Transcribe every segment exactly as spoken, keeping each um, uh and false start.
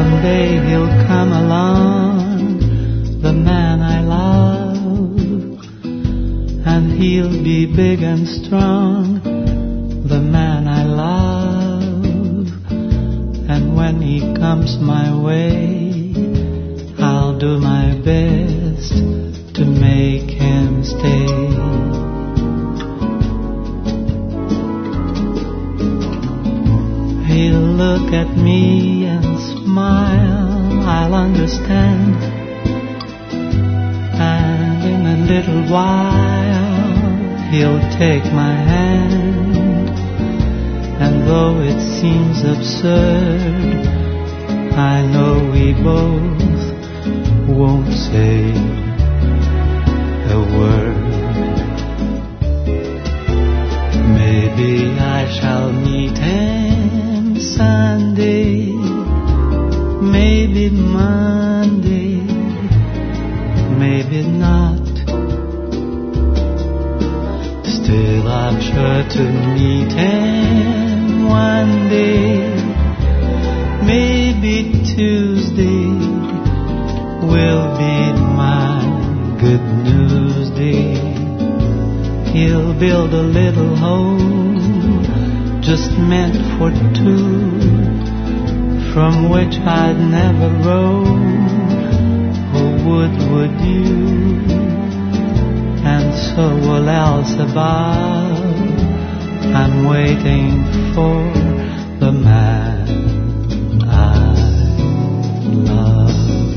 Someday he'll come along, the man I love, and he'll be big and strong, the man I love. And when he comes my way, I'll do my best to make him stay. He'll look at me and smile, I'll understand. And in a little while, he'll take my hand. And though it seems absurd, I know we both won't say a word. Maybe I shall meet him Sunday, maybe Monday, maybe not. Still I'm sure to meet him one day, maybe Tuesday will be my good news day. He'll build a little home just meant for two, from which I'd never roam. Who would, would you? And so will else above. I'm waiting for the man I love.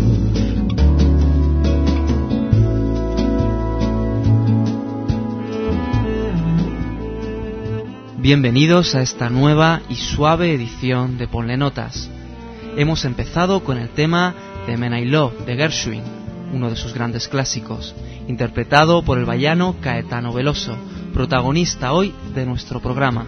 Bienvenidos a esta nueva y suave edición de Ponle Notas. Hemos empezado con el tema The Man I Love de Gershwin, uno de sus grandes clásicos, interpretado por el vallano Caetano Veloso, protagonista hoy de nuestro programa.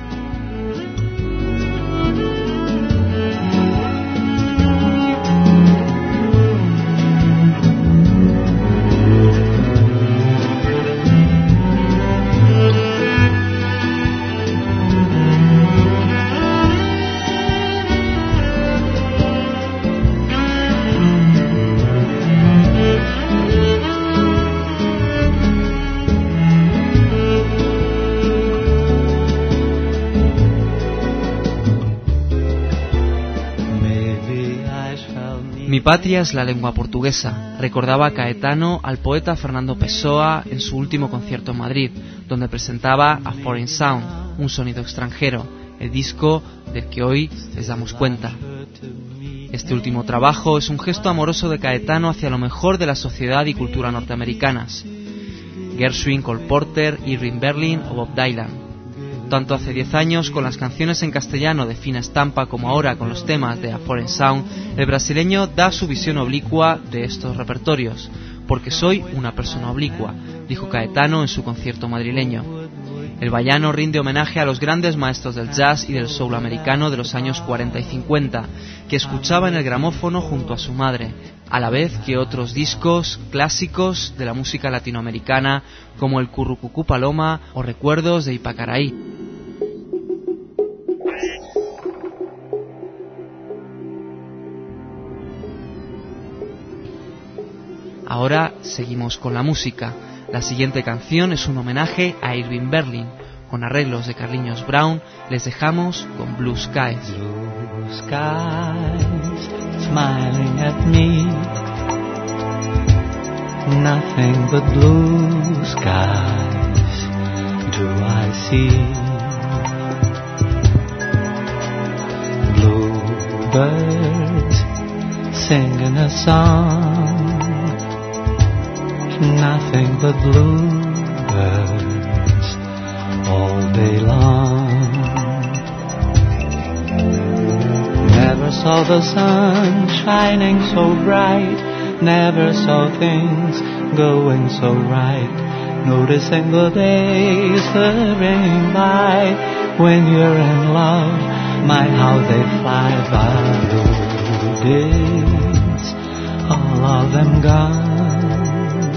Mi patria es la lengua portuguesa, recordaba Caetano al poeta Fernando Pessoa en su último concierto en Madrid, donde presentaba A Foreign Sound, un sonido extranjero, el disco del que hoy les damos cuenta. Este último trabajo es un gesto amoroso de Caetano hacia lo mejor de la sociedad y cultura norteamericanas. Gershwin, Cole Porter, Irving Berlin o Bob Dylan. Tanto hace diez años con las canciones en castellano de fina estampa como ahora con los temas de A Foreign Sound, el brasileño da su visión oblicua de estos repertorios. Porque soy una persona oblicua, dijo Caetano en su concierto madrileño. El vallano rinde homenaje a los grandes maestros del jazz y del soul americano de los años cuarenta y cincuenta, que escuchaba en el gramófono junto a su madre, a la vez que otros discos clásicos de la música latinoamericana como el Currucucú Paloma o Recuerdos de Ipacaraí. Ahora seguimos con la música. La siguiente canción es un homenaje a Irving Berlin. Con arreglos de Carlinhos Brown, les dejamos con Blue Skies. Blue skies smiling at me, nothing but blue skies do I see. Blue birds singing a song, nothing but bluebirds all day long. Never saw the sun shining so bright, never saw things going so right, noticing the days hurrying by. When you're in love, my how they fly by. Blue days, all of them gone,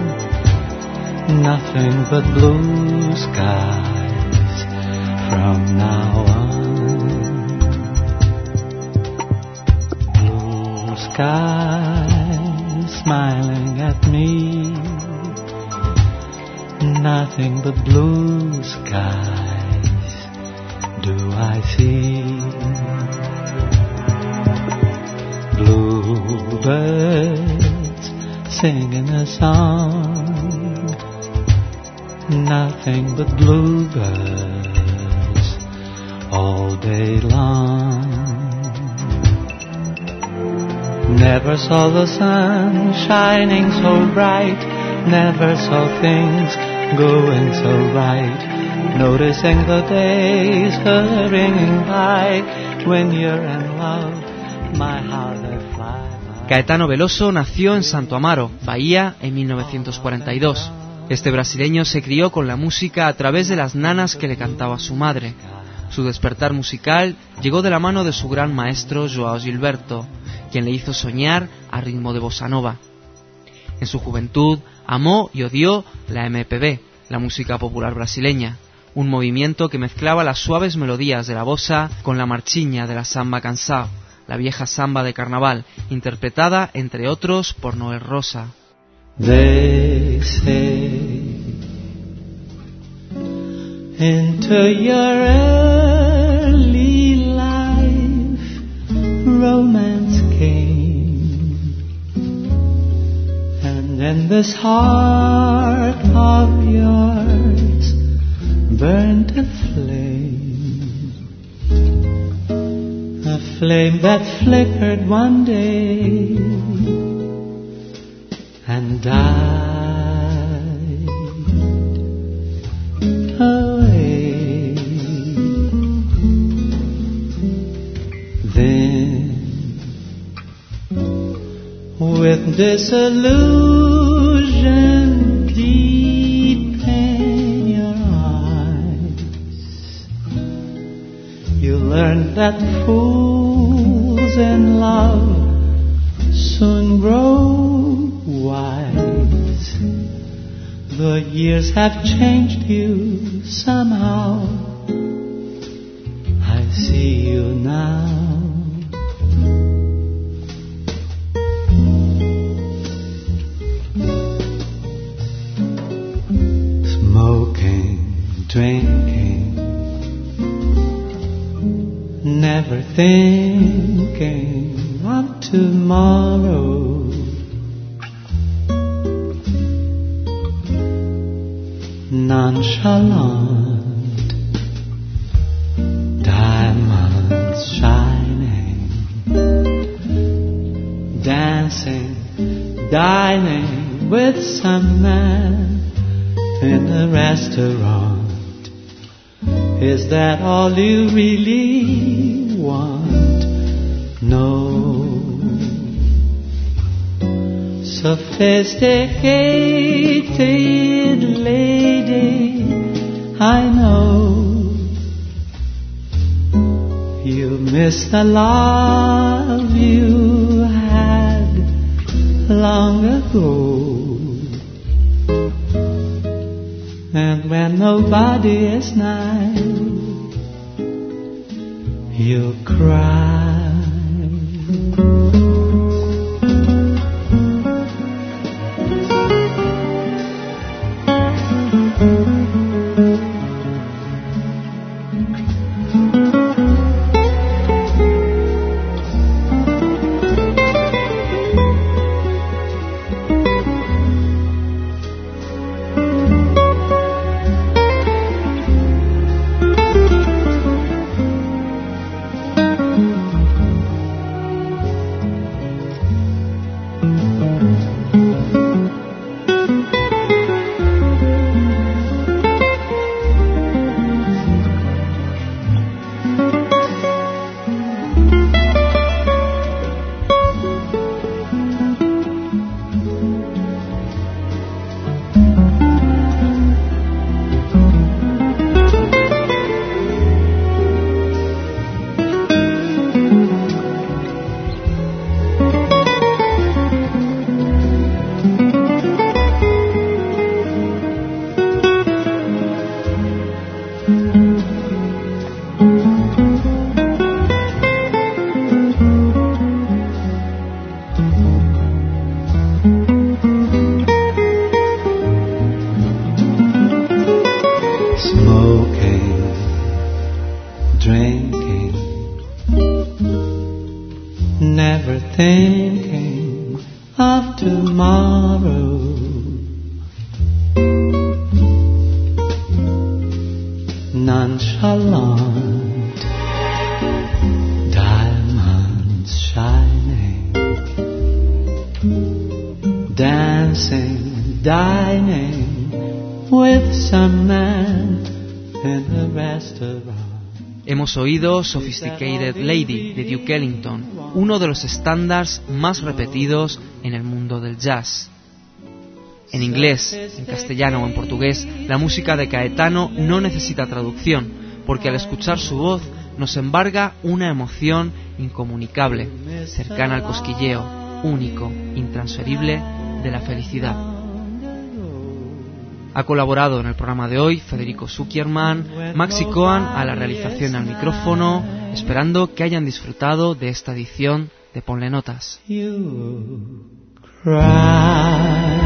nothing but blue skies from now on. Blue sky smiling at me. Nothing but blue skies do I see. Bluebirds singing a song. Nothing but bluebirds all day long. Never saw the sun shining so bright. Never saw things going so right. Noticing the days hurrying by. When you're in love, my heart they fly. Caetano Veloso nació en Santo Amaro, Bahía, en mil novecientos cuarenta y dos. Este brasileño se crió con la música a través de las nanas que le cantaba su madre. Su despertar musical llegó de la mano de su gran maestro João Gilberto, quien le hizo soñar a ritmo de bossa nova. En su juventud amó y odió la M P B, la música popular brasileña, un movimiento que mezclaba las suaves melodías de la bossa con la marchiña de la samba canção, la vieja samba de carnaval, interpretada entre otros por Noel Rosa. They say into your early life romance came, and in this heart of yours burned a flame, a flame that flickered one day and died away. Then, with disillusion deep in your eyes, you learned that fools in love soon grow wise. The years have changed you somehow. I see you now. Smoking, drinking, never thinking of tomorrow. Nonchalant, diamonds shining, dancing, dining with some man in a restaurant. Is that all you really want? No. Sophisticated lady, I know you miss the love you had long ago. And when nobody is nice, you cry. thinking of tomorrow. Nonchalant, diamonds shining, dancing, dining with some man in a restaurant. Hemos oído Sophisticated Lady de Duke Ellington, uno de los estándares más repetidos en el mundo del jazz. En inglés, en castellano o en portugués, la música de Caetano no necesita traducción, porque al escuchar su voz nos embarga una emoción incomunicable, cercana al cosquilleo, único, intransferible, de la felicidad. Ha colaborado en el programa de hoy Federico Zuckerman, Maxi Cohen a la realización al micrófono, esperando que hayan disfrutado de esta edición de Ponle Notas. You cry.